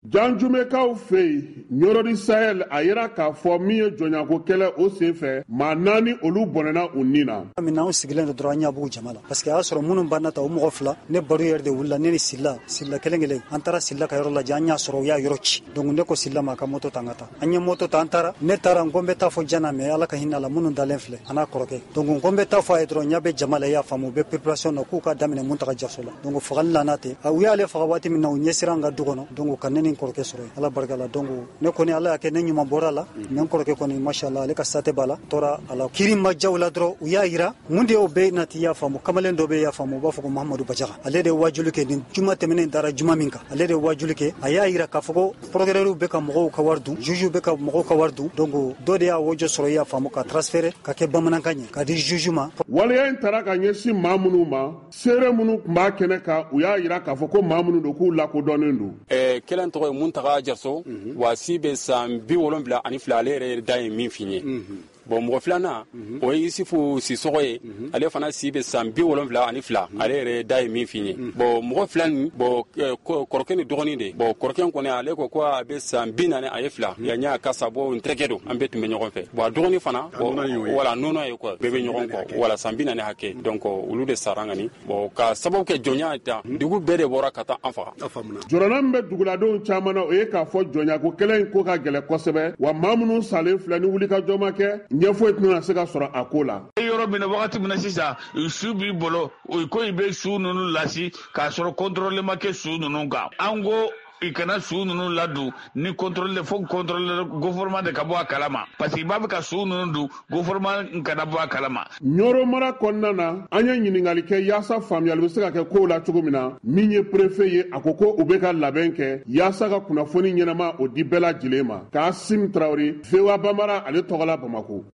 Janjumekaw fei Nyorodi Sahel a yira k'a fɔ min ye jɔnɲako kɛlɛ o senfɛ maa 4 olu bɔnɛna u ni na. Mina anw sigilen don dɔrɔn an ɲɛ b'u jama la parce que a y'a sɔrɔ minnu banna ta o mɔgɔ 2 ne baro yɛrɛ de wulila ne ni Silla kelen an taara Silla ka yɔrɔ lajɛ an y'a sɔrɔ u y'a yɔrɔ ci donc ne ko Silla ma ka moto ta an ka taa an ye moto ta an taara ne taara n ko n bɛ taa fɔ Jana mais Ala ka hinɛ la minnu dalen filɛ a n'a kɔrɔkɛ donc n ko n bɛ taa fɔ a ye dɔrɔn ɲɛ bɛ jama la i y'a faamu u bɛ préparation na k'u ka daminɛ Muntaga Jaso la donc fagali la n'a tɛ u y'ale faga waati min na u ɲɛsira an ka du kɔnɔ donc ka ne ni n kɔrɔkɛ sɔrɔ yen Ala barika la donc ne kɔni Ala y'a kɛ ne ɲuman bɔra la mais n kɔrɔkɛ kɔni mashallah ale ka sate b'a la tɔɔra a la kiri ma jaw la dɔrɔn u y'a yira mun de y'o bɛɛ nati y'a faamu kamalen dɔ bɛ y'a faamu u b'a fɔ ko Mahamadu Bajaga ale de ye wajuli kɛ nin juma tɛmɛnen dara juma min kan ale de ye wajuli kɛ a y'a yira k'a fɔ ko procureur bɛ ka mɔgɔw ka wari dun juge bɛ ka mɔgɔw ka wari dun donc dɔ de y'a wajɔ sɔrɔ i y'a faamu ka transférer ka kɛ bamanankan ye ka di juge ma. Waleya in taara ka ɲɛsin maa minnu ma seere minnu tun b'a kɛnɛ kan u y'a yira k'a fɔ ko maa minnu don k'u lakodɔnnen don. Kelen tɔgɔ ye Muntaga Jaso wa si bɛ san 72 ale yɛrɛ da ye min f'i ye. Bon mɔgɔ filanan o ye Isufu Sisɔgɔ ye ale fana si bɛ san 72 ale yɛrɛ da ye min f'i ye. Bon mɔgɔ filanan bon kɔrɔkɛ ni dɔgɔnin de bon kɔrɔkɛ kɔni ale ko a bɛ san 42 yan'a ka sabɔ n terikɛ don an bɛɛ tun bɛ ɲɔgɔn fɛ bon a dɔgɔnin fana wala nɔnɔ ye quoi bɛɛ bɛ ɲɔgɔn kɔ wala san 40 hakɛ donc olu de sara ngani bon ka sababu kɛ jɔnya ta dugu bɛɛ de bɔra ka taa an faga. Jɔrɔna min bɛ duguladenw caman na o ye k'a fɔ jɔnyako kɛlɛ in ko ka gɛlɛ kosɛbɛ wa maa minnu salen filɛ ni wulikajɔ ma kɛ ɲɛfoyi tɛna se ka sɔrɔ a ko la. Yɔrɔ min na wagati min na sisan su b'i bolo o ko i bɛ su ninnu lasi k'a sɔrɔ contrôle ma kɛ su ninnu kan an ko i kana su ninnu ladon ni contrôle fo contrôle gouvernement de ka bɔ a kalama parce que i b'a fɛ ka su ninnu dun gouvernement kana bɔ a kalama. Ɲoro mara kɔnɔna na an ye ɲininkali kɛ yaasa faamuyali bɛ se ka kɛ kow la cogo min na min ye préfet ye a ko u bɛ ka labɛn kɛ yaasa ka kunnafoni ɲɛnama o di bɛɛ lajɛlen ma. Kaasim Traoré, VOA Bambara ale tɔgɔ la Bamako.